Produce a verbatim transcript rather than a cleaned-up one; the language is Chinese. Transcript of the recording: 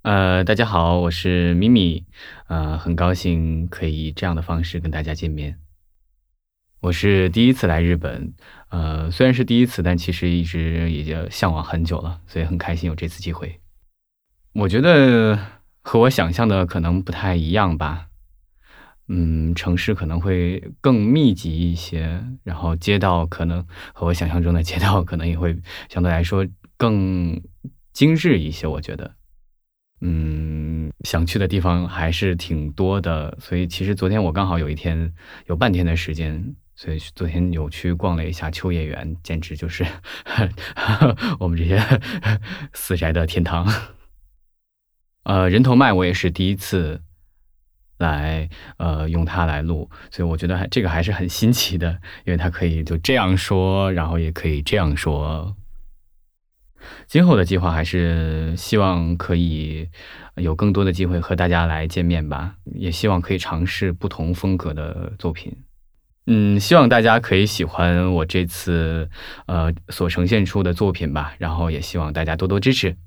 呃，大家好，我是咪咪，呃，很高兴可以以这样的方式跟大家见面。我是第一次来日本，呃，虽然是第一次，但其实一直已经向往很久了，所以很开心有这次机会。我觉得和我想象的可能不太一样吧。嗯，城市可能会更密集一些，然后街道可能和我想象中的街道可能也会相对来说更精致一些，我觉得。嗯，想去的地方还是挺多的，所以其实昨天我刚好有一天有半天的时间，所以昨天有去逛了一下秋叶原，简直就是我们这些死宅的天堂。呃，人头麦我也是第一次来，呃，用它来录，所以我觉得还这个还是很新奇的，因为它可以就这样说，然后也可以这样说。今后的计划还是希望可以有更多的机会和大家来见面吧，也希望可以尝试不同风格的作品。嗯，希望大家可以喜欢我这次，呃，所呈现出的作品吧，然后也希望大家多多支持。